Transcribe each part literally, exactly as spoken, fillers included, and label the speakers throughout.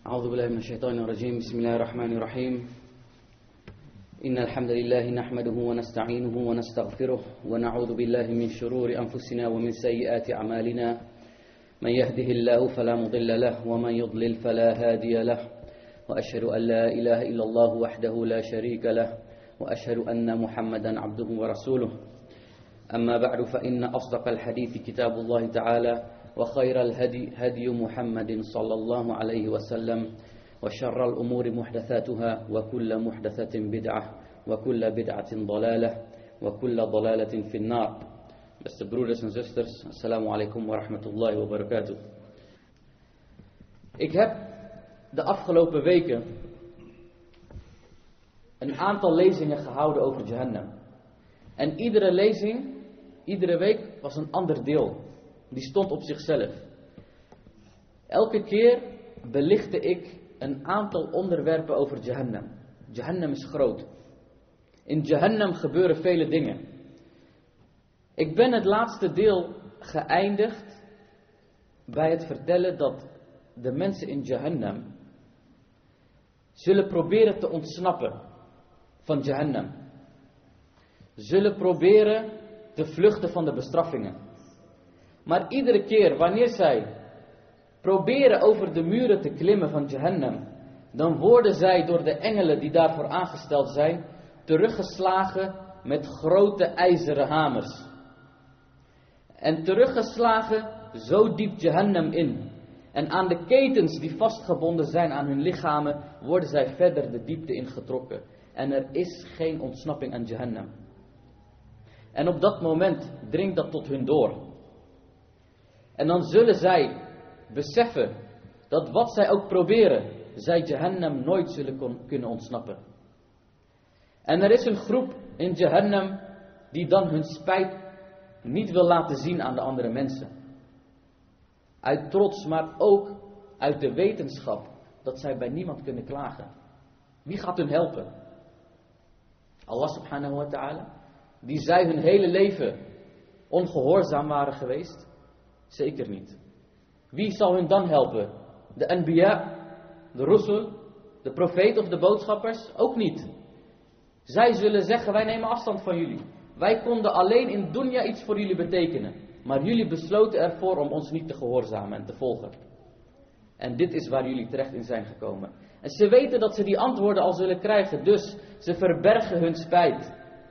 Speaker 1: أعوذ بالله من الشيطان الرجيم بسم الله الرحمن الرحيم إن الحمد لله نحمده ونستعينه ونستغفره ونعوذ بالله من شرور أنفسنا ومن سيئات أعمالنا من يهده الله فلا مضل له ومن يضلل فلا هادي له وأشهد أن لا إله إلا الله وحده لا شريك له وأشهد أن محمدا عبده ورسوله أما بعد فإن أصدق الحديث كتاب الله تعالى وخير الهدي هدي محمد صلى الله عليه وسلم وشر الأمور محدثاتها وكل محدثة بدعة وكل بدعة ضلالة وكل ضلالة في النار. Beste broeders en zusters, assalamu alaikum wa rahmatullahi wa barakatuh. Ik heb de afgelopen weken een aantal lezingen gehouden over Jahannam. En iedere lezing, iedere week was een ander deel. Die stond op zichzelf. Elke keer belichtte ik een aantal onderwerpen over Jahannam. Jahannam is groot. In Jahannam gebeuren vele dingen. Ik ben het laatste deel geëindigd bij het vertellen dat de mensen in Jahannam zullen proberen te ontsnappen van Jahannam. Zullen proberen te vluchten van de bestraffingen. Maar iedere keer wanneer zij proberen over de muren te klimmen van Jahannam, dan worden zij door de engelen die daarvoor aangesteld zijn, teruggeslagen met grote ijzeren hamers. En teruggeslagen zo diep Jahannam in. En aan de ketens die vastgebonden zijn aan hun lichamen, worden zij verder de diepte ingetrokken. En er is geen ontsnapping aan Jahannam. En op dat moment dringt dat tot hun door. En dan zullen zij beseffen dat wat zij ook proberen, zij Jahannam nooit zullen kon, kunnen ontsnappen. En er is een groep in Jahannam die dan hun spijt niet wil laten zien aan de andere mensen. Uit trots, maar ook uit de wetenschap dat zij bij niemand kunnen klagen. Wie gaat hun helpen? Allah subhanahu wa ta'ala, die zij hun hele leven ongehoorzaam waren geweest? Zeker niet. Wie zal hun dan helpen? De anbiya, de rusul, de profeet of de boodschappers? Ook niet. Zij zullen zeggen, wij nemen afstand van jullie. Wij konden alleen in dunya iets voor jullie betekenen. Maar jullie besloten ervoor om ons niet te gehoorzamen en te volgen. En dit is waar jullie terecht in zijn gekomen. En ze weten dat ze die antwoorden al zullen krijgen. Dus ze verbergen hun spijt.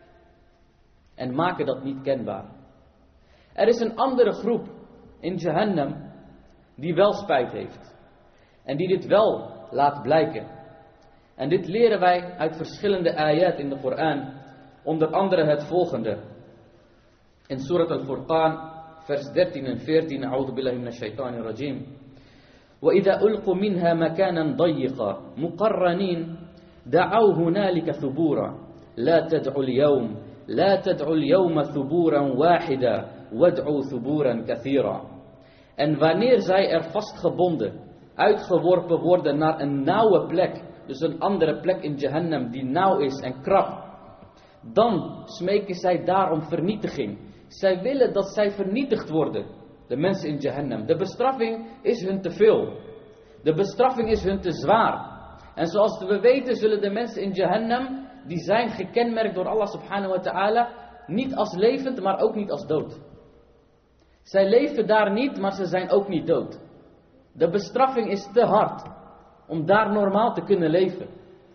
Speaker 1: En maken dat niet kenbaar. Er is een andere groep in Jahannam die wel spijt heeft. En die dit wel laat blijken. En dit leren wij uit verschillende ayat in de Koran. Onder andere het volgende. In Surat al-Furqan, vers dertien en veertien. A'udhu billahi minash shaitanir rajim. وَإِذَا أُلْقُوا مِنْهَا مَكَانًا ضَيِّقًا مُقَرَّنِينَ دَعَوْا هُنَالِكَ ثُبُورًا لَا تَدْعُوا الْيَوْمَ لَا تَدْعُوا الْيَوْمَ ثُبُورًا وَاحِدًا وَادْعُوا ثُبُورًا كَثِيرًا. En wanneer zij er vastgebonden, uitgeworpen worden naar een nauwe plek, dus een andere plek in Jahannam die nauw is en krap, dan smeken zij daarom vernietiging. Zij willen dat zij vernietigd worden, de mensen in Jahannam. De bestraffing is hun te veel. De bestraffing is hun te zwaar. En zoals we weten zullen de mensen in Jahannam, die zijn gekenmerkt door Allah subhanahu wa ta'ala, niet als levend, maar ook niet als dood. Zij leven daar niet, maar ze zijn ook niet dood. De bestraffing is te hard om daar normaal te kunnen leven.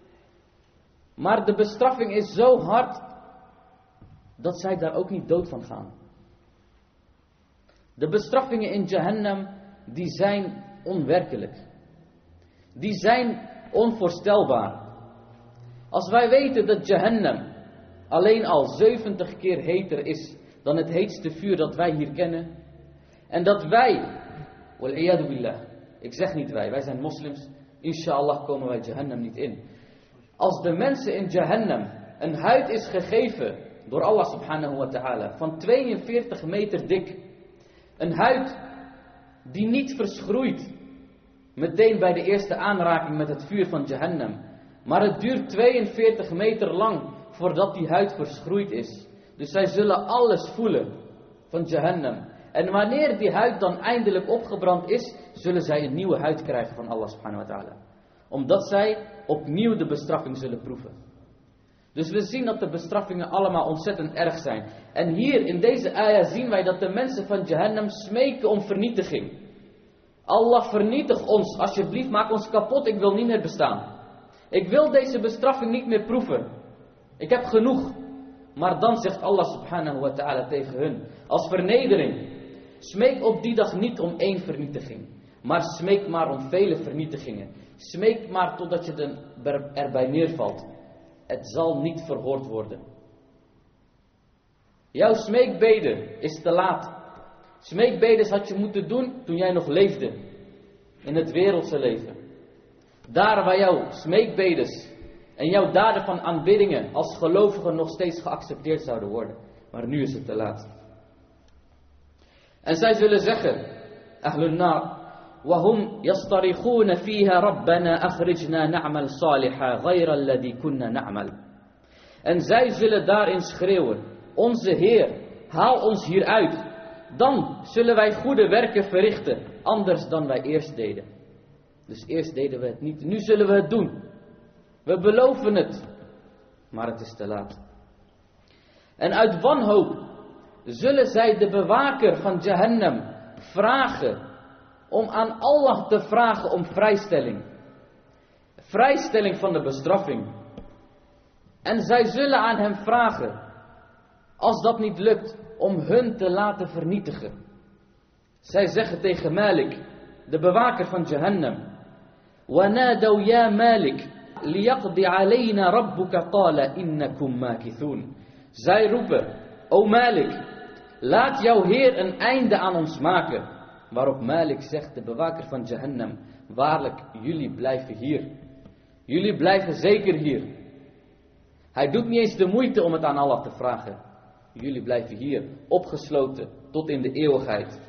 Speaker 1: Maar de bestraffing is zo hard dat zij daar ook niet dood van gaan. De bestraffingen in Jahannam, die zijn onwerkelijk. Die zijn onvoorstelbaar. Als wij weten dat Jahannam alleen al zeventig keer heter is dan het heetste vuur dat wij hier kennen. En dat wij, wal-iyadu billah, ik zeg niet wij, wij zijn moslims, inshallah komen wij Jahannam niet in. Als de mensen in Jahannam een huid is gegeven door Allah subhanahu wa ta'ala van tweeënveertig meter dik. Een huid die niet verschroeit meteen bij de eerste aanraking met het vuur van Jahannam. Maar het duurt tweeënveertig meter lang voordat die huid verschroeid is. Dus zij zullen alles voelen van Jahannam. En wanneer die huid dan eindelijk opgebrand is, zullen zij een nieuwe huid krijgen van Allah subhanahu wa ta'ala. Omdat zij opnieuw de bestraffing zullen proeven. Dus we zien dat de bestraffingen allemaal ontzettend erg zijn. En hier in deze ayah zien wij dat de mensen van Jahannam smeken om vernietiging. Allah, vernietig ons, alsjeblieft, maak ons kapot, ik wil niet meer bestaan. Ik wil deze bestraffing niet meer proeven. Ik heb genoeg. Maar dan zegt Allah subhanahu wa ta'ala tegen hun, als vernedering, smeek op die dag niet om één vernietiging, maar smeek maar om vele vernietigingen. Smeek maar totdat je erbij neervalt. Het zal niet verhoord worden. Jouw smeekbeden is te laat. Smeekbedes had je moeten doen toen jij nog leefde. In het wereldse leven. Daar waar jouw smeekbedes en jouw daden van aanbiddingen als gelovigen nog steeds geaccepteerd zouden worden. Maar nu is het te laat. En zij zullen zeggen, Ahlun Nar, وَهُمْ يَسْتَرِخُونَ فِيهَا رَبَّنَا أَخْرِجْنَا نَعْمَلْ صَالِحًا غَيْرَ الَّذِي كُنَّا نَعْمَلْ. En zij zullen daarin schreeuwen, onze Heer, haal ons hieruit. Dan zullen wij goede werken verrichten, anders dan wij eerst deden. Dus eerst deden we het niet, nu zullen we het doen. We beloven het, maar het is te laat. En uit wanhoop zullen zij de bewaker van Jahannam vragen om aan Allah te vragen om vrijstelling. Vrijstelling van de bestraffing. En zij zullen aan hem vragen, als dat niet lukt, om hun te laten vernietigen. Zij zeggen tegen Malik, de bewaker van Jahannam, وَنَادَوْ يَا مَالِكْ لِيَقْضِ عَلَيْنَا رَبُّكَ قَالَ إِنَّكُمْ مَاكِثُونَ. Zij roepen, O Malik, laat jouw Heer een einde aan ons maken. Waarop Malik zegt, de bewaker van Jahannam, waarlijk, jullie blijven hier. Jullie blijven zeker hier. Hij doet niet eens de moeite om het aan Allah te vragen. Jullie blijven hier, opgesloten, tot in de eeuwigheid.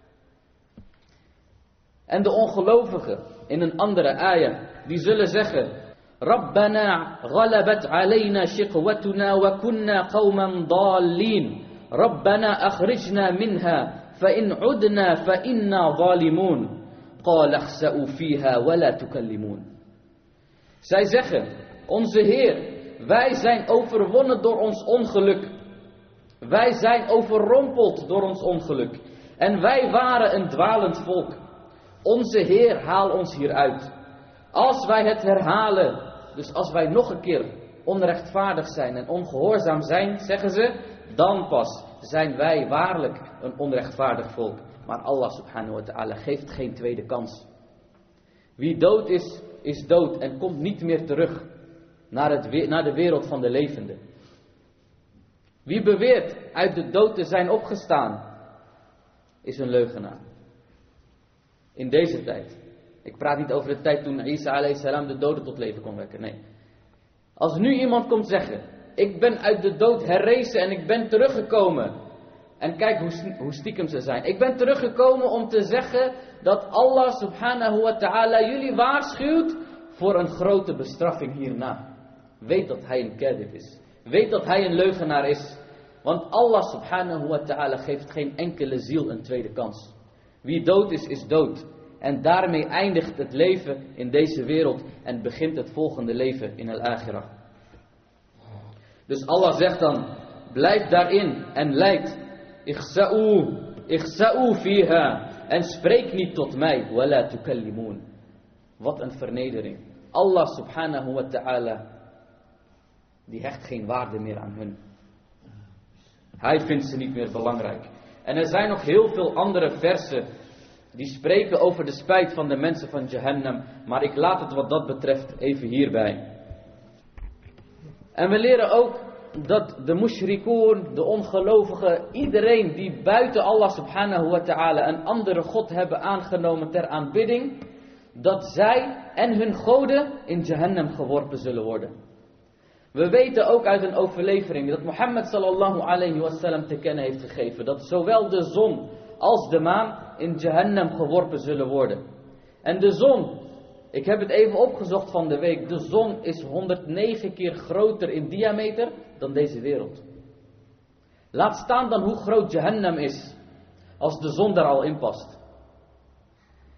Speaker 1: En de ongelovigen, in een andere ayah, die zullen zeggen, Rabbana ghalabat alayna shiqwatuna wa kunna qawman dallin. Rabbana akhrijna minha, fa in udna fa inna zalimun. Qala akhsa'u fiha wa la tukallimun. Zij zeggen, onze Heer, wij zijn overwonnen door ons ongeluk. Wij zijn overrompeld door ons ongeluk. En wij waren een dwalend volk. Onze Heer, haal ons hieruit. Als wij het herhalen, dus als wij nog een keer onrechtvaardig zijn en ongehoorzaam zijn, zeggen ze, dan pas zijn wij waarlijk een onrechtvaardig volk. Maar Allah subhanahu wa ta'ala geeft geen tweede kans. Wie dood is, is dood en komt niet meer terug naar, het, naar de wereld van de levenden. Wie beweert uit de dood te zijn opgestaan, is een leugenaar. In deze tijd. Ik praat niet over de tijd toen Isa alayhi salam de doden tot leven kon wekken. Nee. Als nu iemand komt zeggen, ik ben uit de dood herrezen en ik ben teruggekomen. En kijk hoe, hoe stiekem ze zijn. Ik ben teruggekomen om te zeggen dat Allah subhanahu wa ta'ala jullie waarschuwt voor een grote bestraffing hierna. Weet dat hij een kadhib is. Weet dat hij een leugenaar is. Want Allah subhanahu wa ta'ala geeft geen enkele ziel een tweede kans. Wie dood is, is dood. En daarmee eindigt het leven in deze wereld en begint het volgende leven in al-akhirah. Dus Allah zegt dan, blijf daarin en leid. Ikhsa'u, ikhsa'u fiha. En spreek niet tot mij, wala tukallimun. Wat een vernedering. Allah subhanahu wa ta'ala, die hecht geen waarde meer aan hun. Hij vindt ze niet meer belangrijk. En er zijn nog heel veel andere versen die spreken over de spijt van de mensen van Jahannam. Maar ik laat het wat dat betreft even hierbij. En we leren ook dat de mushrikoon, de ongelovigen, iedereen die buiten Allah subhanahu wa ta'ala een andere God hebben aangenomen ter aanbidding, dat zij en hun goden in Jahannam geworpen zullen worden. We weten ook uit een overlevering dat Mohammed sallallahu alayhi wa sallam te kennen heeft gegeven dat zowel de zon als de maan in Jahannam geworpen zullen worden. En de zon, ik heb het even opgezocht van de week, de zon is honderdnegen keer groter in diameter dan deze wereld. Laat staan dan hoe groot Jahannam is, als de zon daar al in past.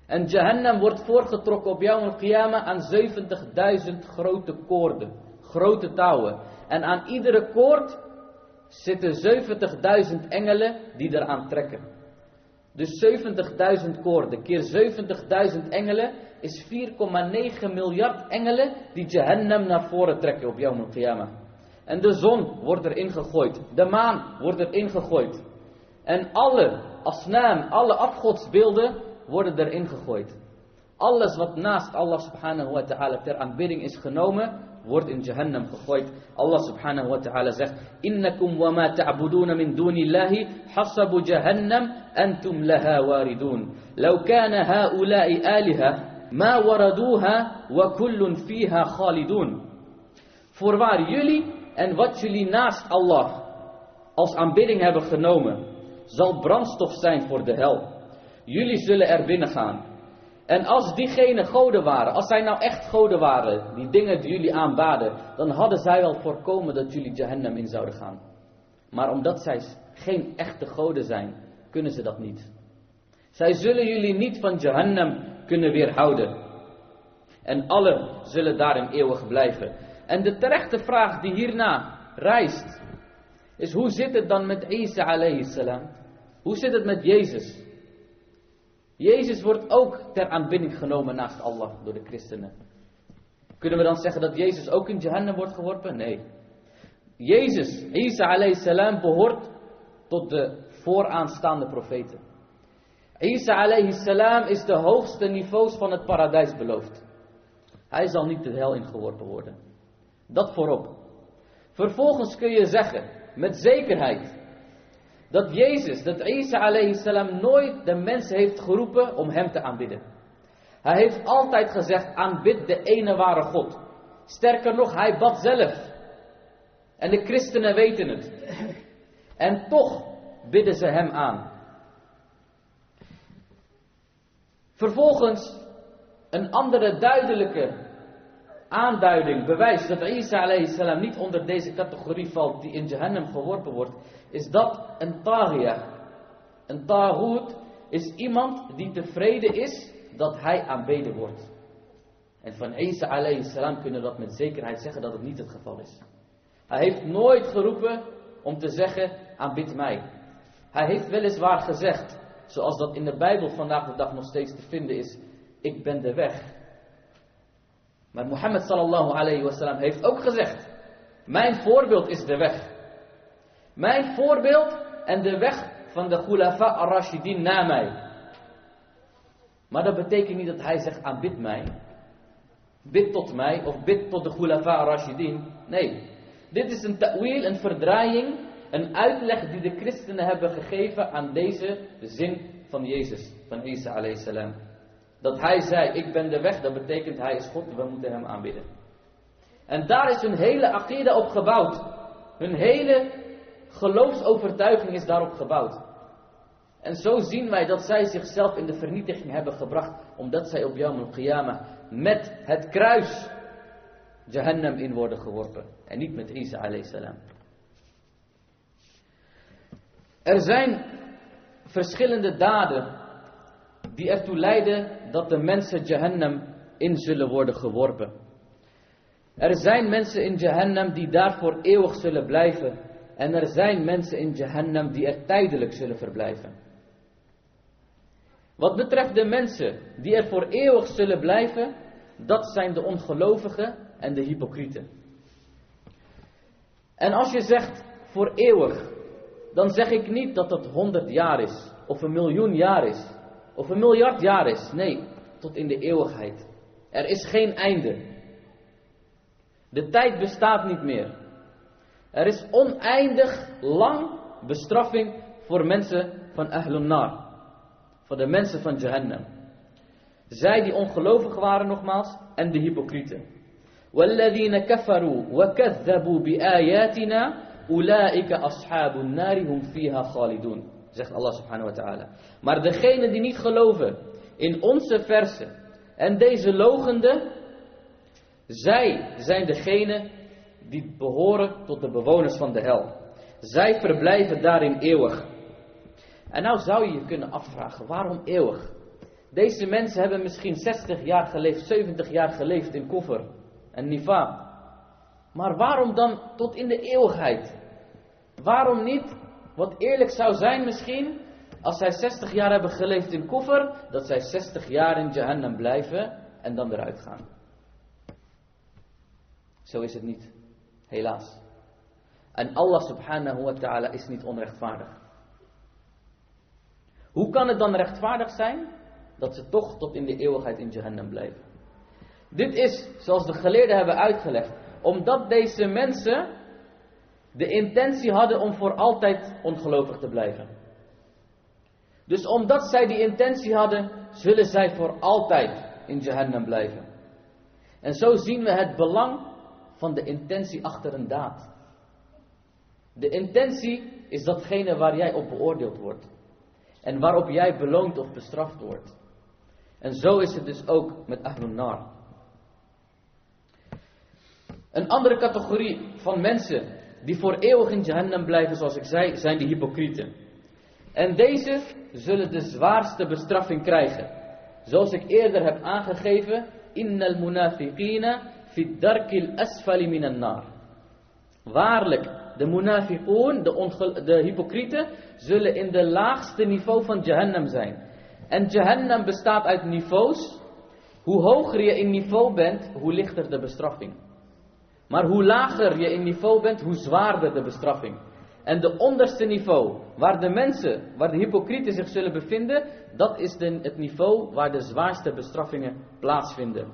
Speaker 1: En Jahannam wordt voorgetrokken op Yawm al-Qiyamah aan zeventigduizend grote koorden, grote touwen. En aan iedere koord zitten zeventigduizend engelen die eraan trekken. Dus zeventigduizend koorden keer zeventigduizend engelen is vier komma negen miljard engelen die Jahannam naar voren trekken op Yawm al-Qiyamah. En de zon wordt erin gegooid, de maan wordt erin gegooid. En alle asnaam, alle afgodsbeelden worden erin gegooid. Alles wat naast Allah subhanahu wa ta'ala ter aanbidding is genomen, wordt in Jahannam gegooid. Allah subhanahu wa ta'ala zegt: Innakum wa ma ta'buduna min dunillahi hasabu Jahannam antum laha waridun. Law kana haula'i aliha ma waraduha wa kullun fiha khalidun. Voorwaar jullie en wat jullie naast Allah als aanbidding hebben genomen, zal brandstof zijn voor de hel. Jullie zullen er binnen gaan. En als diegenen goden waren, als zij nou echt goden waren, die dingen die jullie aanbaden, dan hadden zij wel voorkomen dat jullie Jahannam in zouden gaan. Maar omdat zij geen echte goden zijn, kunnen ze dat niet. Zij zullen jullie niet van Jahannam kunnen weerhouden. En allen zullen daarin eeuwig blijven. En de terechte vraag die hierna rijst, is: hoe zit het dan met Isa alayhi salam? Hoe zit het met Jezus? Jezus wordt ook ter aanbidding genomen naast Allah door de christenen. Kunnen we dan zeggen dat Jezus ook in Jahannam wordt geworpen? Nee. Jezus, Isa alayhi salam, behoort tot de vooraanstaande profeten. Isa alayhi salam is de hoogste niveaus van het paradijs beloofd. Hij zal niet de hel ingeworpen worden. Dat voorop. Vervolgens kun je zeggen, met zekerheid, dat Jezus, dat Isa alayhi salam nooit de mensen heeft geroepen om hem te aanbidden. Hij heeft altijd gezegd: aanbid de ene ware God. Sterker nog, hij bad zelf. En de christenen weten het. En toch bidden ze hem aan. Vervolgens een andere duidelijke aanduiding, bewijs dat Isa alayhi salam niet onder deze categorie valt die in Jahannam geworpen wordt, is dat een taghiyah. Een taghut is iemand die tevreden is dat hij aanbeden wordt. En van Isa alayhi salam kunnen we dat met zekerheid zeggen dat het niet het geval is. Hij heeft nooit geroepen om te zeggen: aanbid mij. Hij heeft weliswaar gezegd, zoals dat in de Bijbel vandaag de dag nog steeds te vinden is: ik ben de weg. Maar Mohammed sallallahu alayhi wa sallam heeft ook gezegd: mijn voorbeeld is de weg. Mijn voorbeeld en de weg van de Khulafa ar-Rashidin na mij. Maar dat betekent niet dat hij zegt: aanbid mij. Bid tot mij of bid tot de Khulafa ar-Rashidin. Nee. Dit is een ta'wil, een verdraaiing, een uitleg die de christenen hebben gegeven aan deze zin van Jezus, van Isa alayhi salam. Dat hij zei: ik ben de weg, dat betekent hij is God, we moeten hem aanbidden. En daar is hun hele aqida op gebouwd. Hun hele geloofsovertuiging is daarop gebouwd. En zo zien wij dat zij zichzelf in de vernietiging hebben gebracht, omdat zij op Yawm al-Qiyamah met het kruis Jahannam in worden geworpen. En niet met Isa alayhi salam. Er zijn verschillende daden die ertoe leiden dat de mensen Jahannam in zullen worden geworpen. Er zijn mensen in Jahannam die daarvoor eeuwig zullen blijven. En er zijn mensen in Jahannam die er tijdelijk zullen verblijven. Wat betreft de mensen die er voor eeuwig zullen blijven, dat zijn de ongelovigen en de hypocrieten. En als je zegt voor eeuwig, dan zeg ik niet dat dat honderd jaar is, of een miljoen jaar is, of een miljard jaar is. Nee, tot in de eeuwigheid. Er is geen einde. De tijd bestaat niet meer. Er is oneindig lang bestraffing voor mensen van Ahlun Nar. Voor de mensen van Jahannam. Zij die ongelovig waren nogmaals en de hypocrieten. وَالَّذِينَ كَفَرُوا وَكَذَّبُوا بِآيَاتِنَا أُولَٰئِكَ أَصْحَابُ النَّارِ هُمْ فِيهَا خَالِدُونَ. Zegt Allah subhanahu wa ta'ala. Maar degenen die niet geloven in onze versen en deze logenden, zij zijn degenen die behoren tot de bewoners van de hel. Zij verblijven daarin eeuwig. En nou zou je je kunnen afvragen, waarom eeuwig? Deze mensen hebben misschien zestig jaar geleefd, zeventig jaar geleefd in koffer en nifaq. Maar waarom dan tot in de eeuwigheid? Waarom niet, wat eerlijk zou zijn misschien, als zij zestig jaar hebben geleefd in koffer, dat zij zestig jaar in Jahannam blijven en dan eruit gaan. Zo is het niet, helaas. En Allah subhanahu wa ta'ala is niet onrechtvaardig. Hoe kan het dan rechtvaardig zijn dat ze toch tot in de eeuwigheid in Jahannam blijven? Dit is, zoals de geleerden hebben uitgelegd, omdat deze mensen de intentie hadden om voor altijd ongelovig te blijven. Dus omdat zij die intentie hadden, zullen zij voor altijd in Jahannam blijven. En zo zien we het belang van de intentie achter een daad. De intentie is datgene waar jij op beoordeeld wordt. En waarop jij beloond of bestraft wordt. En zo is het dus ook met Ahlun Nar. Een andere categorie van mensen die voor eeuwig in Jahannam blijven, zoals ik zei, zijn de hypocrieten. En deze zullen de zwaarste bestraffing krijgen. Zoals ik eerder heb aangegeven, innal munafiqina fi darkil asfali minan nar. Waarlijk, de munafiqoon, de, onge- de hypocrieten, zullen in de laagste niveau van Jahannam zijn. En Jahannam bestaat uit niveaus. Hoe hoger je in niveau bent, hoe lichter de bestraffing. Maar hoe lager je in niveau bent, hoe zwaarder de bestraffing. En de onderste niveau, waar de mensen, waar de hypocrieten zich zullen bevinden, dat is de, het niveau waar de zwaarste bestraffingen plaatsvinden.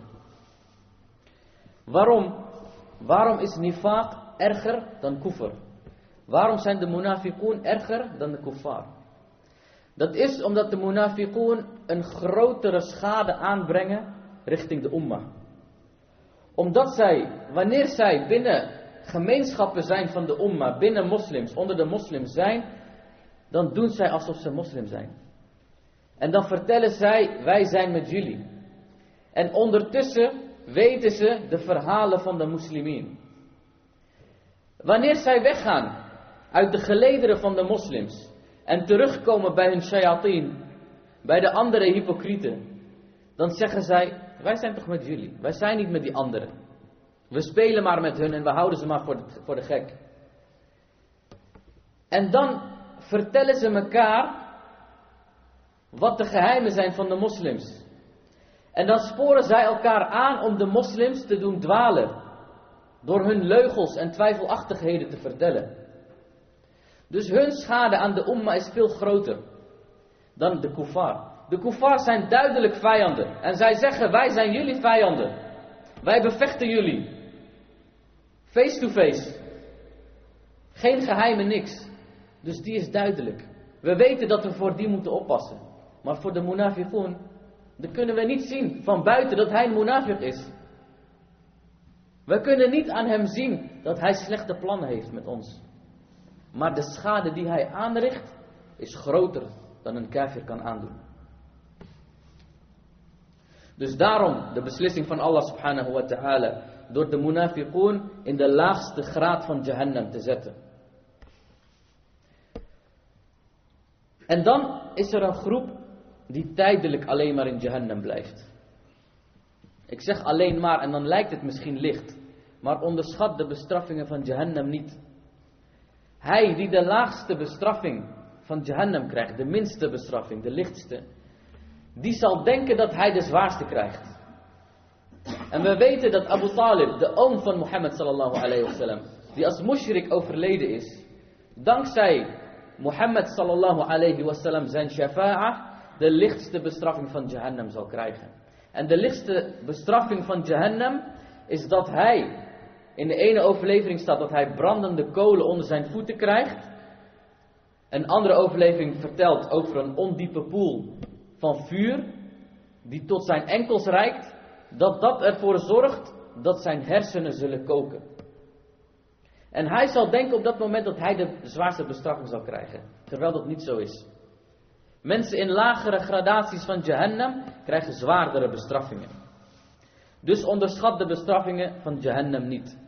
Speaker 1: Waarom? Waarom is nifaq erger dan kufr? Waarom zijn de munafiqoon erger dan de kuffar? Dat is omdat de munafiqoon een grotere schade aanbrengen richting de ummah. Omdat zij, wanneer zij binnen gemeenschappen zijn van de ummah, binnen moslims, onder de moslims zijn, dan doen zij alsof ze moslim zijn. En dan vertellen zij, wij zijn met jullie. En ondertussen weten ze de verhalen van de moslimien. Wanneer zij weggaan uit de gelederen van de moslims en terugkomen bij hun shayateen, bij de andere hypocrieten, dan zeggen zij, wij zijn toch met jullie, wij zijn niet met die anderen. We spelen maar met hun en we houden ze maar voor de, voor de gek. En dan vertellen ze elkaar wat de geheimen zijn van de moslims. En dan sporen zij elkaar aan om de moslims te doen dwalen. Door hun leugens en twijfelachtigheden te vertellen. Dus hun schade aan de umma is veel groter dan de kuffar. De kuffar zijn duidelijk vijanden. En zij zeggen, wij zijn jullie vijanden. Wij bevechten jullie. Face to face. Geen geheimen, niks. Dus die is duidelijk. We weten dat we voor die moeten oppassen. Maar voor de munafiqoon, dan kunnen we niet zien van buiten dat hij een munafiq is. We kunnen niet aan hem zien dat hij slechte plannen heeft met ons. Maar de schade die hij aanricht is groter dan een kafir kan aandoen. Dus daarom de beslissing van Allah subhanahu wa ta'ala door de munafiqoon in de laagste graad van Jahannam te zetten. En dan is er een groep die tijdelijk alleen maar in Jahannam blijft. Ik zeg alleen maar en dan lijkt het misschien licht. Maar onderschat de bestraffingen van Jahannam niet. Hij die de laagste bestraffing van Jahannam krijgt, de minste bestraffing, de lichtste, die zal denken dat hij de zwaarste krijgt. En we weten dat Abu Talib, de oom van Mohammed sallallahu alayhi wa sallam, die als mushrik overleden is, dankzij Mohammed sallallahu alayhi wa sallam zijn shafa'ah, de lichtste bestraffing van Jahannam zal krijgen. En de lichtste bestraffing van Jahannam is dat hij, in de ene overlevering staat dat hij brandende kolen onder zijn voeten krijgt. Een andere overlevering vertelt over een ondiepe poel van vuur, die tot zijn enkels reikt, dat dat ervoor zorgt dat zijn hersenen zullen koken. En hij zal denken op dat moment dat hij de zwaarste bestraffing zal krijgen, terwijl dat niet zo is. Mensen in lagere gradaties van Jahannam krijgen zwaardere bestraffingen. Dus onderschat de bestraffingen van Jahannam niet.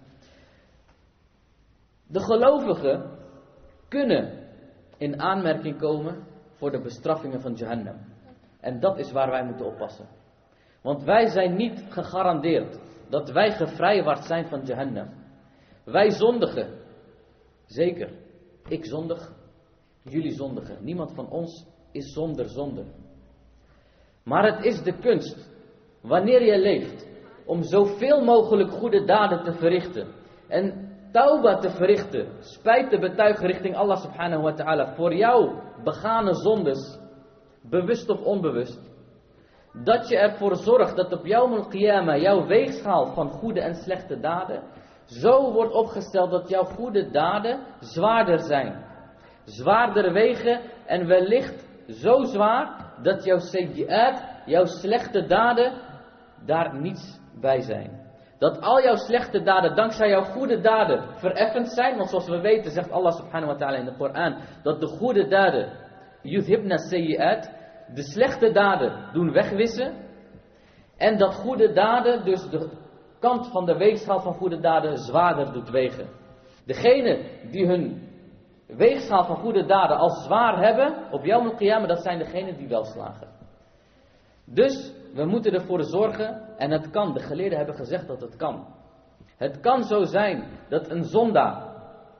Speaker 1: De gelovigen kunnen in aanmerking komen voor de bestraffingen van Jahannam. En dat is waar wij moeten oppassen. Want wij zijn niet gegarandeerd dat wij gevrijwaard zijn van Jahannam. Wij zondigen. Zeker. Ik zondig. Jullie zondigen. Niemand van ons is zonder zonde. Maar het is de kunst, wanneer je leeft, om zoveel mogelijk goede daden te verrichten. En tauba te verrichten. Spijt te betuigen richting Allah subhanahu wa ta'ala. Voor jouw begane zondes. Bewust of onbewust. Dat je ervoor zorgt dat op Yawm al-Qiyamah jouw weegschaal van goede en slechte daden zo wordt opgesteld dat jouw goede daden zwaarder zijn. Zwaarder wegen en wellicht zo zwaar dat jouw sayyi'at, jouw slechte daden, daar niets bij zijn. Dat al jouw slechte daden dankzij jouw goede daden vereffend zijn. Want zoals we weten zegt Allah subhanahu wa ta'ala in de Koran dat de goede daden yudhibna sayyi'at, de slechte daden doen wegwissen. En dat goede daden dus de kant van de weegschaal van goede daden zwaarder doet wegen. Degene die hun weegschaal van goede daden als zwaar hebben op Yawm al-Qiyamah, dat zijn degenen die wel slagen. Dus we moeten ervoor zorgen, en het kan, de geleerden hebben gezegd dat het kan. Het kan zo zijn dat een zondaar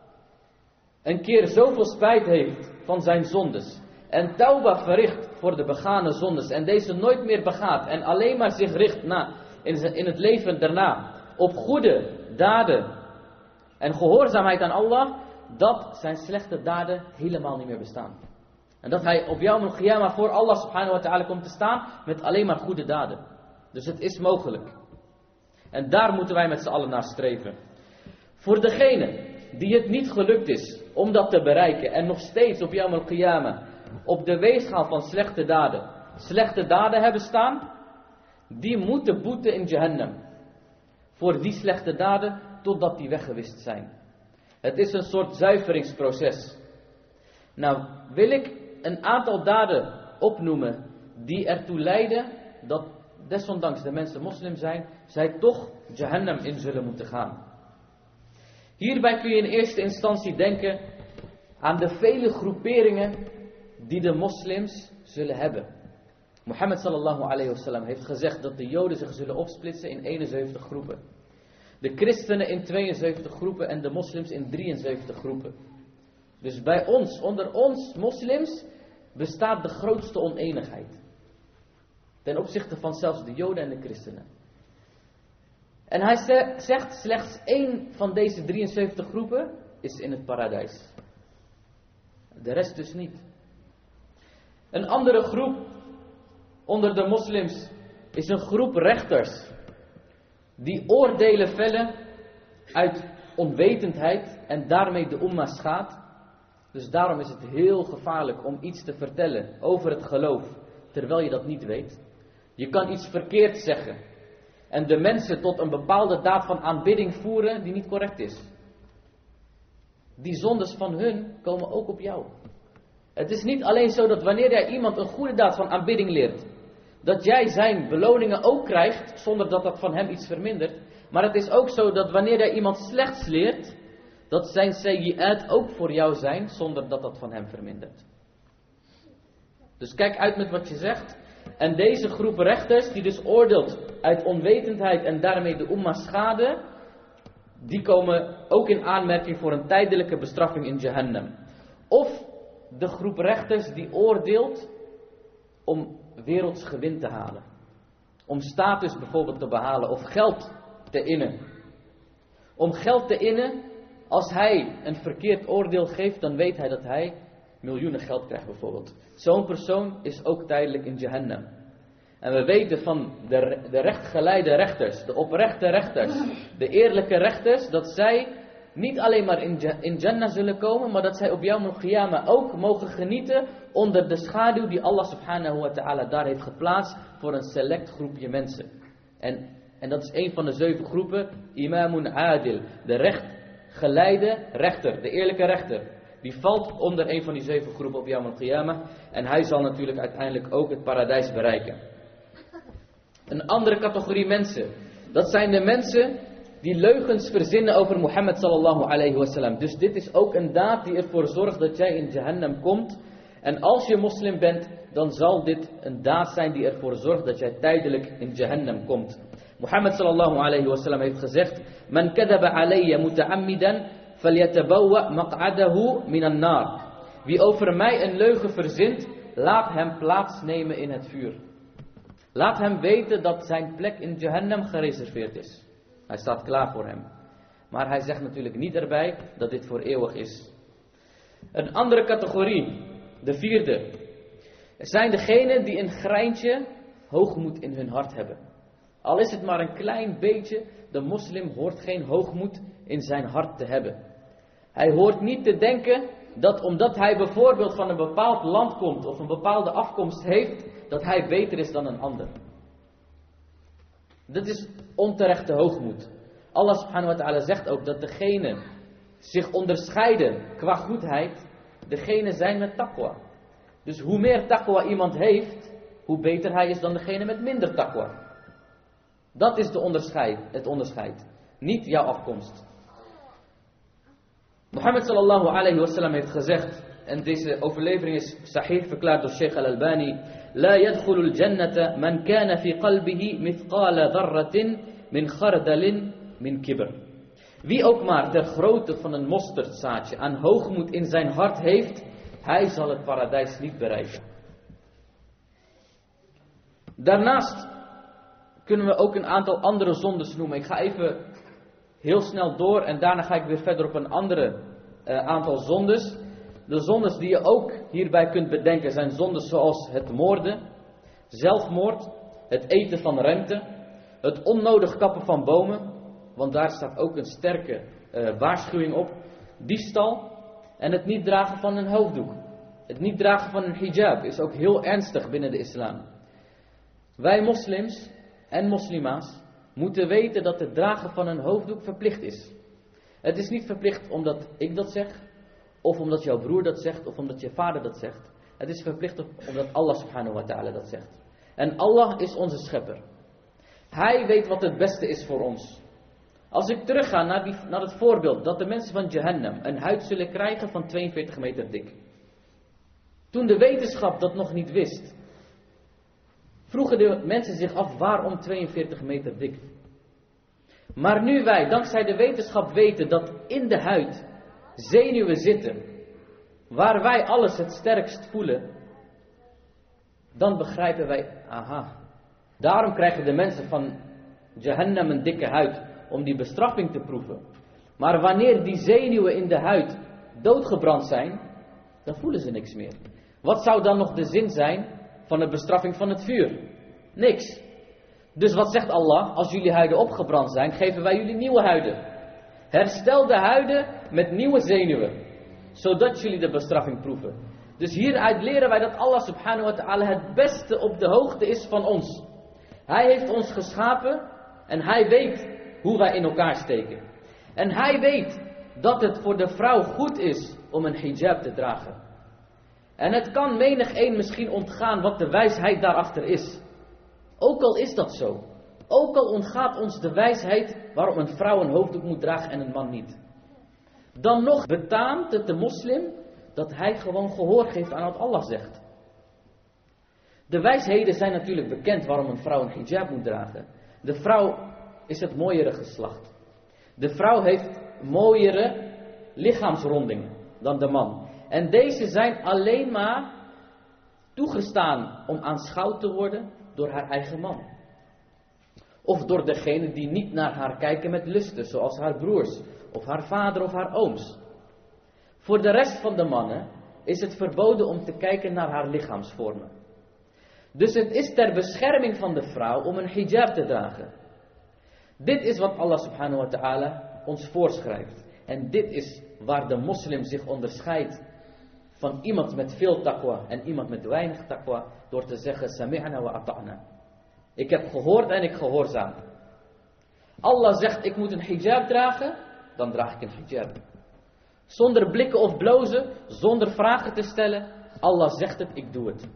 Speaker 1: een keer zoveel spijt heeft van zijn zondes en tauba verricht voor de begane zondes en deze nooit meer begaat en alleen maar zich richt na, in, in het leven daarna op goede daden en gehoorzaamheid aan Allah, dat zijn slechte daden helemaal niet meer bestaan. En dat hij op Yawm al-Qiyamah voor Allah subhanahu wa ta'ala komt te staan met alleen maar goede daden. Dus het is mogelijk. En daar moeten wij met z'n allen naar streven. Voor degene die het niet gelukt is om dat te bereiken en nog steeds op Yawm al-Qiyamah op de weegschaal van slechte daden, slechte daden hebben staan, die moeten boeten in Jahannam. Voor die slechte daden totdat die weggewist zijn. Het is een soort zuiveringsproces. Nou, wil ik een aantal daden opnoemen die ertoe leiden dat desondanks de mensen moslim zijn, zij toch Jahannam in zullen moeten gaan. Hierbij kun je in eerste instantie denken aan de vele groeperingen die de moslims zullen hebben. Mohammed sallallahu alayhi wasallam heeft gezegd dat de Joden zich zullen opsplitsen in eenenzeventig groepen. De christenen in tweeënzeventig groepen en de moslims in drieënzeventig groepen. Dus bij ons, onder ons moslims, bestaat de grootste oneenigheid. Ten opzichte van zelfs de Joden en de christenen. En hij zegt slechts één van deze drieënzeventig groepen is in het paradijs. De rest dus niet. Een andere groep onder de moslims is een groep rechters. Die oordelen vellen uit onwetendheid en daarmee de umma schaadt. Dus daarom is het heel gevaarlijk om iets te vertellen over het geloof, terwijl je dat niet weet. Je kan iets verkeerd zeggen en de mensen tot een bepaalde daad van aanbidding voeren die niet correct is. Die zondes van hun komen ook op jou. Het is niet alleen zo dat wanneer jij iemand een goede daad van aanbidding leert, dat jij zijn beloningen ook krijgt, zonder dat dat van hem iets vermindert. Maar het is ook zo dat wanneer jij iemand slechts leert, dat zijn sayyi'at ook voor jou zijn, zonder dat dat van hem vermindert. Dus kijk uit met wat je zegt. En deze groep rechters, die dus oordeelt uit onwetendheid en daarmee de umma schade, die komen ook in aanmerking voor een tijdelijke bestraffing in Jahannam. Of de groep rechters die oordeelt om werelds gewin te halen. Om status bijvoorbeeld te behalen of geld te innen. Om geld te innen, als hij een verkeerd oordeel geeft, dan weet hij dat hij miljoenen geld krijgt bijvoorbeeld. Zo'n persoon is ook tijdelijk in Jahannam. En we weten van de, de rechtgeleide rechters, de oprechte rechters, de eerlijke rechters, dat zij niet alleen maar in, in Jannah zullen komen, maar dat zij op Yawm al-Qiyamah ook mogen genieten onder de schaduw die Allah subhanahu wa ta'ala daar heeft geplaatst voor een select groepje mensen. En, en dat is een van de zeven groepen, Imamun Adil, de rechtgeleide rechter, de eerlijke rechter. Die valt onder een van die zeven groepen op Yawm al-Qiyamah en hij zal natuurlijk uiteindelijk ook het paradijs bereiken. Een andere categorie mensen, dat zijn de mensen die leugens verzinnen over Mohammed sallallahu alayhi wasallam. Dus dit is ook een daad die ervoor zorgt dat jij in Jahannam komt. En als je moslim bent, dan zal dit een daad zijn die ervoor zorgt dat jij tijdelijk in Jahannam komt. Mohammed sallallahu alayhi wa sallam heeft gezegd: Man kadaba alayya muta'ammidan falyatabawwa maq'adahu minan nar. Wie over mij een leugen verzint, laat hem plaatsnemen in het vuur. Laat hem weten dat zijn plek in Jahannam gereserveerd is. Hij staat klaar voor hem. Maar hij zegt natuurlijk niet erbij dat dit voor eeuwig is. Een andere categorie, de vierde, zijn degenen die een greintje hoogmoed in hun hart hebben. Al is het maar een klein beetje, de moslim hoort geen hoogmoed in zijn hart te hebben. Hij hoort niet te denken dat omdat hij bijvoorbeeld van een bepaald land komt of een bepaalde afkomst heeft, dat hij beter is dan een ander. Dit is onterechte hoogmoed. Allah subhanahu wa ta'ala zegt ook dat degenen zich onderscheiden qua goedheid, degenen zijn met taqwa. Dus hoe meer taqwa iemand heeft, hoe beter hij is dan degene met minder taqwa. Dat is de onderscheid, het onderscheid. Niet jouw afkomst. Mohammed sallallahu alayhi wa sallam heeft gezegd, en deze overlevering is sahih verklaard door Sheikh al-Albani: La yadkhulu al-jannata man kana fi qalbihi mithqala dharratin min khardalin min kibr. Wie ook maar ter grootte van een mosterdzaadje aan hoogmoed in zijn hart heeft, hij zal het paradijs niet bereiken. Daarnaast kunnen we ook een aantal andere zondes noemen. Ik ga even heel snel door en daarna ga ik weer verder op een andere uh, aantal zondes. De zondes die je ook hierbij kunt bedenken zijn zondes zoals het moorden, zelfmoord, het eten van rente, het onnodig kappen van bomen, want daar staat ook een sterke uh, waarschuwing op, diefstal en het niet dragen van een hoofddoek. Het niet dragen van een hijab is ook heel ernstig binnen de islam. Wij moslims en moslima's moeten weten dat het dragen van een hoofddoek verplicht is. Het is niet verplicht omdat ik dat zeg, of omdat jouw broer dat zegt, of omdat je vader dat zegt. Het is verplicht omdat Allah subhanahu wa ta'ala dat zegt. En Allah is onze schepper. Hij weet wat het beste is voor ons. Als ik terugga naar, die, naar het voorbeeld dat de mensen van Jahannam een huid zullen krijgen van tweeënveertig meter dik. Toen de wetenschap dat nog niet wist, vroegen de mensen zich af waarom tweeënveertig meter dik. Maar nu wij dankzij de wetenschap weten dat in de huid zenuwen zitten, waar wij alles het sterkst voelen, dan begrijpen wij, aha, daarom krijgen de mensen van Jahannam een dikke huid, om die bestraffing te proeven. Maar wanneer die zenuwen in de huid doodgebrand zijn, dan voelen ze niks meer. Wat zou dan nog de zin zijn van de bestraffing van het vuur? Niks. Dus wat zegt Allah? Als jullie huiden opgebrand zijn, geven wij jullie nieuwe huiden. Herstel de huiden met nieuwe zenuwen, zodat jullie de bestraffing proeven. Dus hieruit leren wij dat Allah subhanahu wa ta'ala het beste op de hoogte is van ons. Hij heeft ons geschapen en hij weet hoe wij in elkaar steken. En hij weet dat het voor de vrouw goed is om een hijab te dragen. En het kan menig een misschien ontgaan wat de wijsheid daarachter is. Ook al is dat zo. Ook al ontgaat ons de wijsheid waarom een vrouw een hoofddoek moet dragen en een man niet. Dan nog betaamt het de moslim dat hij gewoon gehoor geeft aan wat Allah zegt. De wijsheden zijn natuurlijk bekend waarom een vrouw een hijab moet dragen. De vrouw is het mooiere geslacht. De vrouw heeft mooiere lichaamsrondingen dan de man. En deze zijn alleen maar toegestaan om aanschouwd te worden door haar eigen man. Of door degene die niet naar haar kijken met lusten, zoals haar broers, of haar vader of haar ooms. Voor de rest van de mannen is het verboden om te kijken naar haar lichaamsvormen. Dus het is ter bescherming van de vrouw om een hijab te dragen. Dit is wat Allah subhanahu wa ta'ala ons voorschrijft. En dit is waar de moslim zich onderscheidt van iemand met veel taqwa en iemand met weinig taqwa, door te zeggen sami'na wa ata'na. Ik heb gehoord en ik gehoorzaam. Allah zegt ik moet een hijab dragen, dan draag ik een hijab. Zonder blikken of blozen, zonder vragen te stellen. Allah zegt het, ik doe het.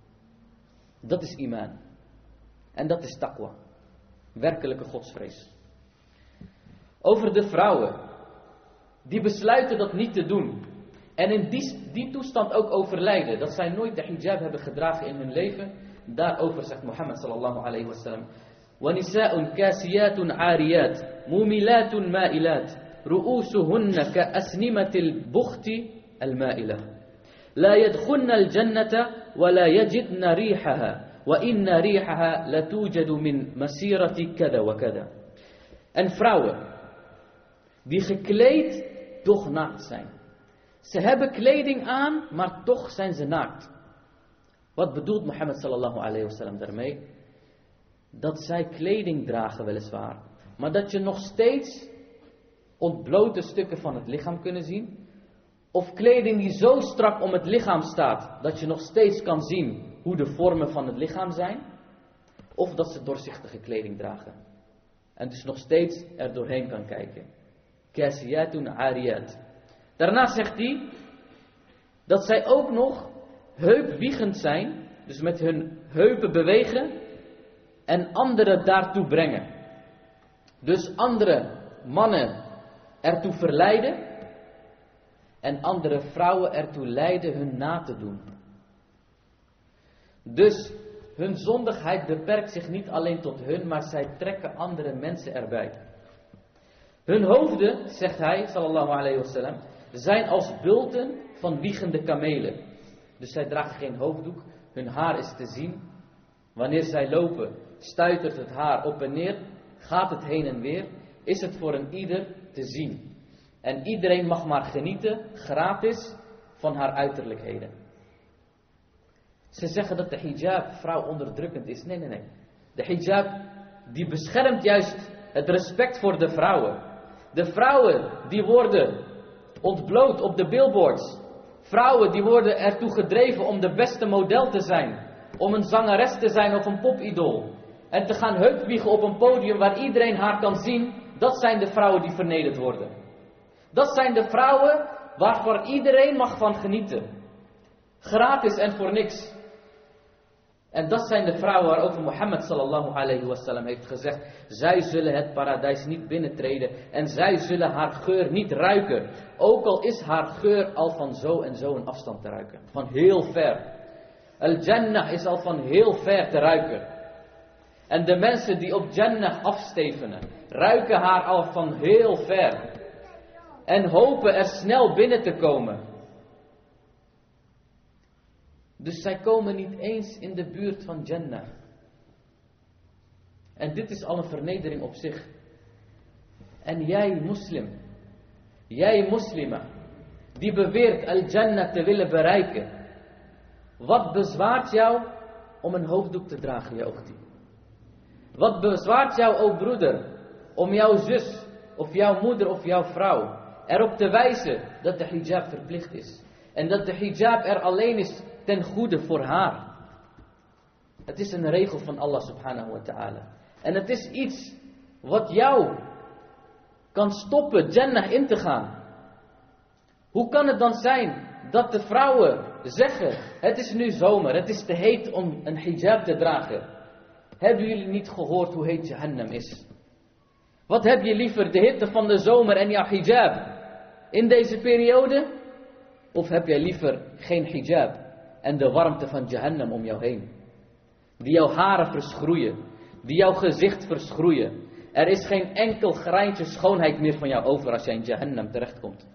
Speaker 1: Dat is iman. En dat is taqwa. Werkelijke godsvrees. Over de vrouwen die besluiten dat niet te doen. En in die, die toestand ook overlijden. Dat zij nooit de hijab hebben gedragen in hun leven. Daarover zegt Mohammed sallallahu alayhi wa sallam. وَنِسَاءٌ كَاسِيَاتٌ عَارِيَاتٌ مُمِلَاتٌ مَائِلَاتٌ رُؤُوسُهُنَّ كَأَسْنِمَةِ الْبُخْتِ الْمَائِلَةِ لَا يَدْخُلْنَ الْجَنَّةَ وَلَا يَجِدْنَ رِيحَهَا وَإِنَّ رِيحَهَا لَتُوجَدُ مِنْ مَسِيرَةِ كَذَا وَكَذَا. En vrouwen die gekleed toch naakt zijn. Ze hebben kleding aan, maar toch zijn ze naakt. Wat bedoelt Mohammed sallallahu alayhi wa sallam daarmee? Dat zij kleding dragen weliswaar, maar dat je nog steeds ontblote stukken van het lichaam kunnen zien. Of kleding die zo strak om het lichaam staat, dat je nog steeds kan zien hoe de vormen van het lichaam zijn. Of dat ze doorzichtige kleding dragen. En dus nog steeds er doorheen kan kijken. Kasiyatun ariyat. Daarna zegt hij dat zij ook nog heupwiegend zijn. Dus met hun heupen bewegen. En anderen daartoe brengen. Dus andere mannen ertoe verleiden. En andere vrouwen ertoe leiden hun na te doen. Dus hun zondigheid beperkt zich niet alleen tot hun, maar zij trekken andere mensen erbij. Hun hoofden, zegt hij, sallallahu alayhi wa sallam, zijn als bulten van wiegende kamelen. Dus zij dragen geen hoofddoek, hun haar is te zien. Wanneer zij lopen, stuitert het haar op en neer, gaat het heen en weer, is het voor een ieder te zien. En iedereen mag maar genieten, gratis, van haar uiterlijkheden. Ze zeggen dat de hijab vrouw onderdrukkend is. Nee, nee, nee. De hijab die beschermt juist het respect voor de vrouwen. De vrouwen die worden ontbloot op de billboards. Vrouwen die worden ertoe gedreven om de beste model te zijn. Om een zangeres te zijn of een popidool. En te gaan heupwiegen op een podium waar iedereen haar kan zien. Dat zijn de vrouwen die vernederd worden. Dat zijn de vrouwen waarvoor iedereen mag van genieten. Gratis en voor niks. En dat zijn de vrouwen waarover Mohammed sallallahu alayhi wa sallam heeft gezegd. Zij zullen het paradijs niet binnentreden. En zij zullen haar geur niet ruiken. Ook al is haar geur al van zo en zo een afstand te ruiken. Van heel ver. Al-Jannah is al van heel ver te ruiken. En de mensen die op Jannah afstevenen, ruiken haar al van heel ver. En hopen er snel binnen te komen. Dus zij komen niet eens in de buurt van Jannah. En dit is al een vernedering op zich. En jij moslim, jij moslima, die beweert al-Jannah te willen bereiken. Wat bezwaart jou om een hoofddoek te dragen, je oogtie? Wat bezwaart jou, o broeder, om jouw zus, of jouw moeder, of jouw vrouw erop te wijzen dat de hijab verplicht is. En dat de hijab er alleen is ten goede voor haar. Het is een regel van Allah subhanahu wa ta'ala. En het is iets wat jou kan stoppen Jannah in te gaan. Hoe kan het dan zijn dat de vrouwen zeggen, het is nu zomer, het is te heet om een hijab te dragen. Hebben jullie niet gehoord hoe heet Jahannam is? Wat heb je liever, de hitte van de zomer en jouw hijab in deze periode? Of heb jij liever geen hijab en de warmte van Jahannam om jou heen? Die jouw haren verschroeien, die jouw gezicht verschroeien. Er is geen enkel greintje schoonheid meer van jou over als jij in Jahannam terechtkomt.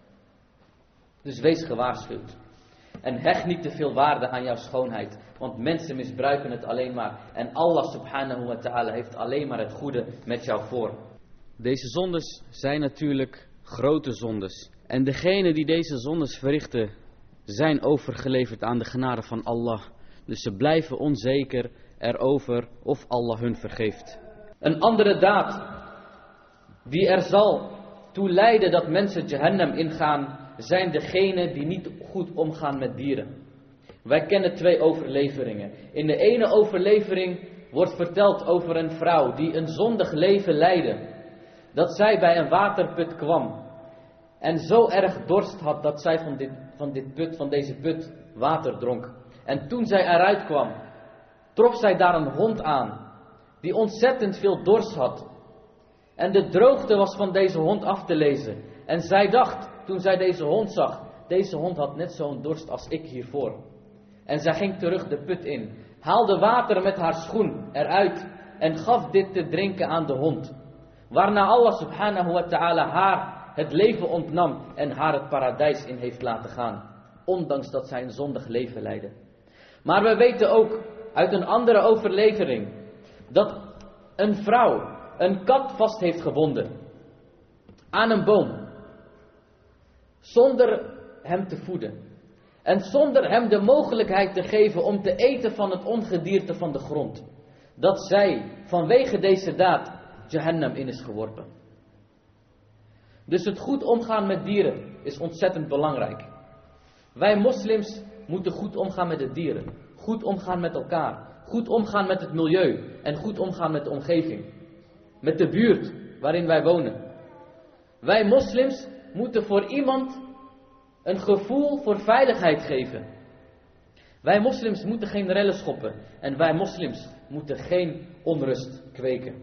Speaker 1: Dus wees gewaarschuwd. En hecht niet te veel waarde aan jouw schoonheid. Want mensen misbruiken het alleen maar. En Allah subhanahu wa ta'ala heeft alleen maar het goede met jou voor. Deze zondes zijn natuurlijk grote zondes. En degenen die deze zondes verrichten, zijn overgeleverd aan de genade van Allah. Dus ze blijven onzeker erover of Allah hun vergeeft. Een andere daad die er zal toe leiden dat mensen Jahannam ingaan, zijn degenen die niet goed omgaan met dieren. Wij kennen twee overleveringen. In de ene overlevering wordt verteld over een vrouw die een zondig leven leidde. Dat zij bij een waterput kwam. En zo erg dorst had dat zij van, dit, van, dit put, van deze put water dronk. En toen zij eruit kwam, trof zij daar een hond aan. Die ontzettend veel dorst had. En de droogte was van deze hond af te lezen. En zij dacht, toen zij deze hond zag, deze hond had net zo'n dorst als ik hiervoor. En zij ging terug de put in, haalde water met haar schoen eruit en gaf dit te drinken aan de hond. Waarna Allah subhanahu wa ta'ala haar het leven ontnam en haar het paradijs in heeft laten gaan. Ondanks dat zij een zondig leven leidde. Maar we weten ook uit een andere overlevering dat een vrouw een kat vast heeft gebonden aan een boom. Zonder hem te voeden. En zonder hem de mogelijkheid te geven om te eten van het ongedierte van de grond. Dat zij vanwege deze daad Jahannam in is geworpen. Dus het goed omgaan met dieren is ontzettend belangrijk. Wij moslims moeten goed omgaan met de dieren. Goed omgaan met elkaar. Goed omgaan met het milieu. En goed omgaan met de omgeving. Met de buurt waarin wij wonen. Wij moslims moeten voor iemand een gevoel voor veiligheid geven. Wij moslims moeten geen rellen schoppen. En wij moslims moeten geen onrust kweken.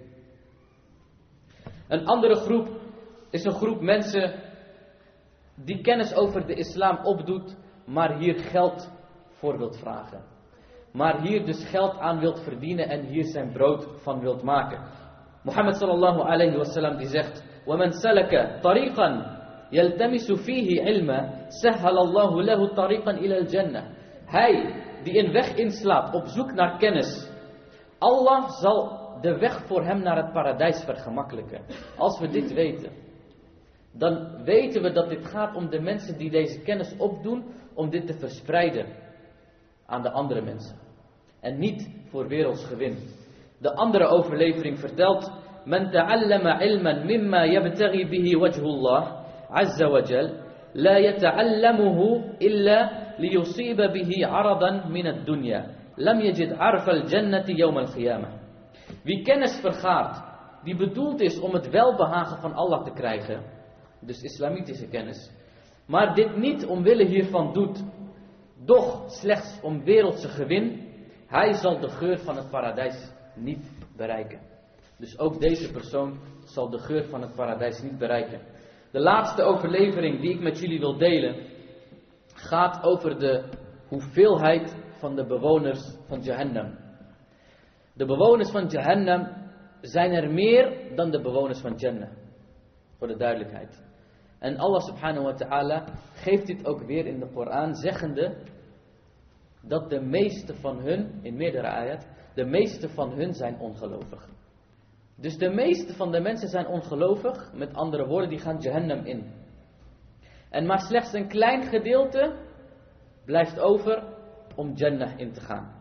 Speaker 1: Een andere groep is een groep mensen die kennis over de islam opdoet, maar hier geld voor wilt vragen. Maar hier dus geld aan wilt verdienen en hier zijn brood van wilt maken. Mohammed sallallahu alayhi wa sallam die zegt: وَمَنْ سَلَكَ طَرِيقًا يَلْتَمِسُ فِيهِ عِلْمًا سَهَّلَ اللَّهُ لَهُ طَرِيقًا إِلَى الْجَنَّةِ. Hij die een weg inslaat op zoek naar kennis, Allah zal de weg voor hem naar het paradijs vergemakkelijken. Als we dit weten, dan weten we dat dit gaat om de mensen die deze kennis opdoen, om dit te verspreiden aan de andere mensen. En niet voor werelds gewin. De andere overlevering vertelt: Men ta'allama ilman mimma yabtaghi bihi wajhullah azza wa jal, la yata'allamuhu illa liyusiba bihi aradan min ad-dunya, lam yajid arfa al-jannati yawm al-qiyamah. Wie kennis vergaart, die bedoeld is om het welbehagen van Allah te krijgen, dus islamitische kennis, maar dit niet omwille hiervan doet, doch slechts om wereldse gewin, hij zal de geur van het paradijs niet bereiken. Dus ook deze persoon zal de geur van het paradijs niet bereiken. De laatste overlevering die ik met jullie wil delen, gaat over de hoeveelheid van de bewoners van Jahannam. De bewoners van Jahannam zijn er meer dan de bewoners van Jannah. Voor de duidelijkheid. En Allah subhanahu wa ta'ala geeft dit ook weer in de Koran, zeggende dat de meeste van hun, in meerdere ayat, de meeste van hun zijn ongelovig. Dus de meeste van de mensen zijn ongelovig, met andere woorden, die gaan Jahannam in. En maar slechts een klein gedeelte blijft over om Jannah in te gaan.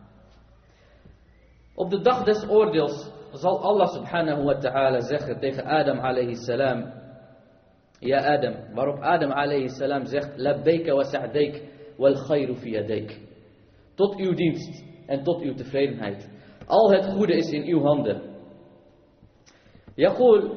Speaker 1: Op de dag des oordeels zal Allah subhanahu wa ta'ala zeggen tegen Adam alayhi salam: Ja Adam, waarop Adam alayhi salam zegt: Labbaika wa sa'daik wal khayru fi yadaik. Tot uw dienst en tot uw tevredenheid. Al het goede is in uw handen. Yaqul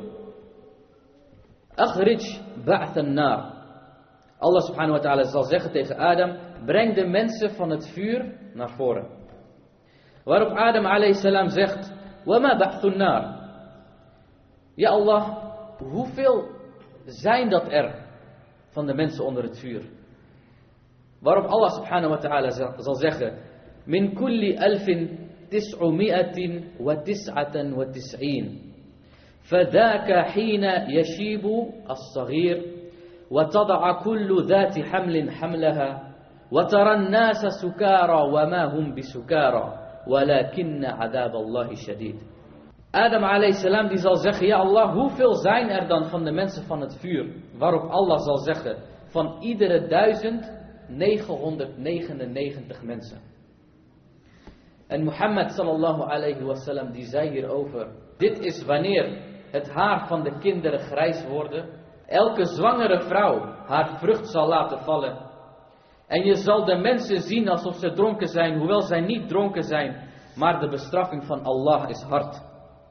Speaker 1: akhrij ba'th an-nar. Allah subhanahu wa ta'ala zal zeggen tegen Adam: breng de mensen van het vuur naar voren. Waarop Adam alayhi salam zegt: Wama ba'th an-nar. Ja Allah, hoeveel zijn dat er van de mensen onder het vuur? Waarop Allah subhanahu wa ta'ala zal zeggen: Min kulli alfin tis'umi'atin wa tis'atan wa tis'in. فذاك حين يشيب الصغير وتضع كل ذات حمل حملها وترى الناس سكارى وما هم بسكارى ولكن عذاب الله شديد. Adam alayhi salam die zal zeggen: Ja Allah, hoeveel zijn er dan van de mensen van het vuur? Waarop Allah zal zeggen: van iedere duizend negenhonderdnegenennegentig mensen. En Mohammed sallallahu alayhi wa sallam die zei hierover: dit is wanneer het haar van de kinderen grijs worden, elke zwangere vrouw haar vrucht zal laten vallen. En je zal de mensen zien alsof ze dronken zijn, hoewel zij niet dronken zijn, maar de bestraffing van Allah is hard.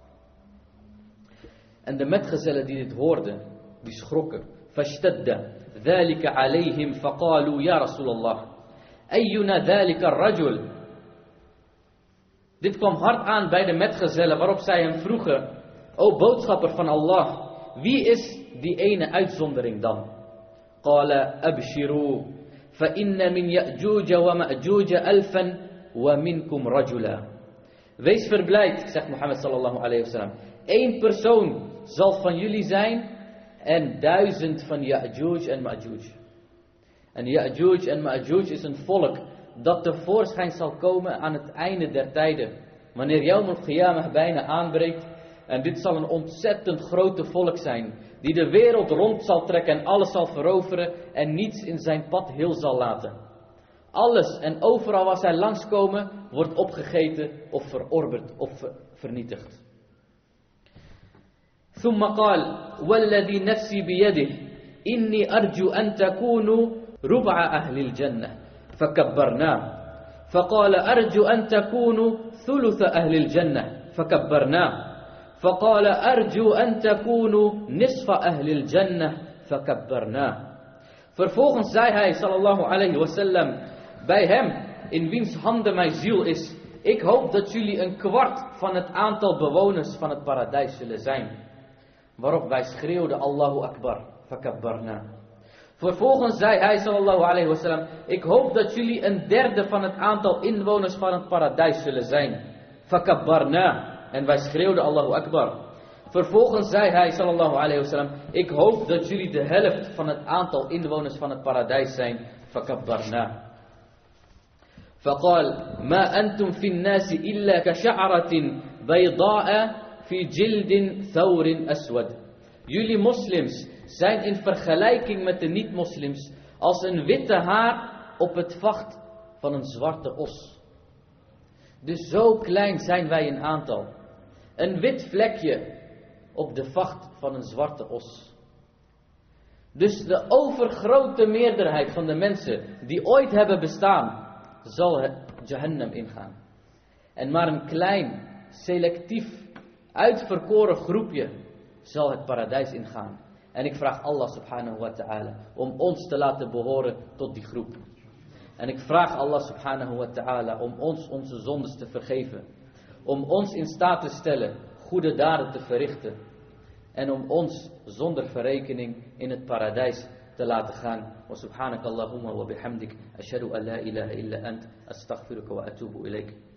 Speaker 1: En de metgezellen die dit hoorden, die schrokken. Fashtadda dhalika alayhim faqalu ya Rasulallah, ayyuna dhalika ar-rajul. Dit kwam hard aan bij de metgezellen, waarop zij hem vroegen: O boodschapper van Allah, wie is die ene uitzondering dan? Qala abshiru فَإِنَّ مِنْ يَأْجُوجَ وَمَأْجُوجَ أَلْفًا وَمِنْكُمْ رَجُلًا. Wees verblijd, zegt Mohammed sallallahu alayhi wa sallam. Eén persoon zal van jullie zijn en duizend van Ya'juj en Ma'juj. En Ya'juj en Ma'juj is een volk dat tevoorschijn zal komen aan het einde der tijden. Wanneer Yawm al-Qiyamah bijna aanbreekt. En dit zal een ontzettend grote volk zijn. Die de wereld rond zal trekken en alles zal veroveren. En niets in zijn pad heel zal laten. Alles en overal waar zij langskomen wordt opgegeten of verorberd of vernietigd. ثم قال والذي نفسي بيده إني أرجو أن تكونوا ربع أهل الجنة فكبرناه فقال أرجو أن تكونوا ثلث أهل الجنة فكبرناه فقال أرجو أن تكونوا نصف أهل الجنة فكبرناه. Vervolgens zei hij sallallahu alayhi wa sallam bij hem in wiens handen mijn ziel is: ik hoop dat jullie een kwart van het aantal bewoners van het paradijs zullen zijn. Waarop wij schreeuwden Allahu Akbar, fakabbarna. Vervolgens zei hij sallallahu alayhi wa sallam: ik hoop dat jullie een derde van het aantal inwoners van het paradijs zullen zijn. Fakabbarna. En wij schreeuwden Allahu Akbar. Vervolgens zei hij sallallahu alayhi wa sallam: ik hoop dat jullie de helft van het aantal inwoners van het paradijs zijn. Fakabbarna. فقال ما أنتم في الناس إلا كشعرة بيضاء في جلد ثور أسود. Jullie moslims zijn in vergelijking met de niet-moslims als een witte haar op het vacht van een zwarte os. Dus zo klein zijn wij in aantal. Een wit vlekje op de vacht van een zwarte os. Dus de overgrote meerderheid van de mensen die ooit hebben bestaan, zal het Jahannam ingaan. En maar een klein, selectief, uitverkoren groepje zal het paradijs ingaan. En ik vraag Allah subhanahu wa ta'ala om ons te laten behoren tot die groep. En ik vraag Allah subhanahu wa ta'ala om ons onze zondes te vergeven. Om ons in staat te stellen goede daden te verrichten. En om ons zonder verrekening in het paradijs te laten gaan. Wa subhanaka Allahumma wa bihamdik. Ashhadu an la ilaha illa ant. Astaghfiruka wa atubu ilayk.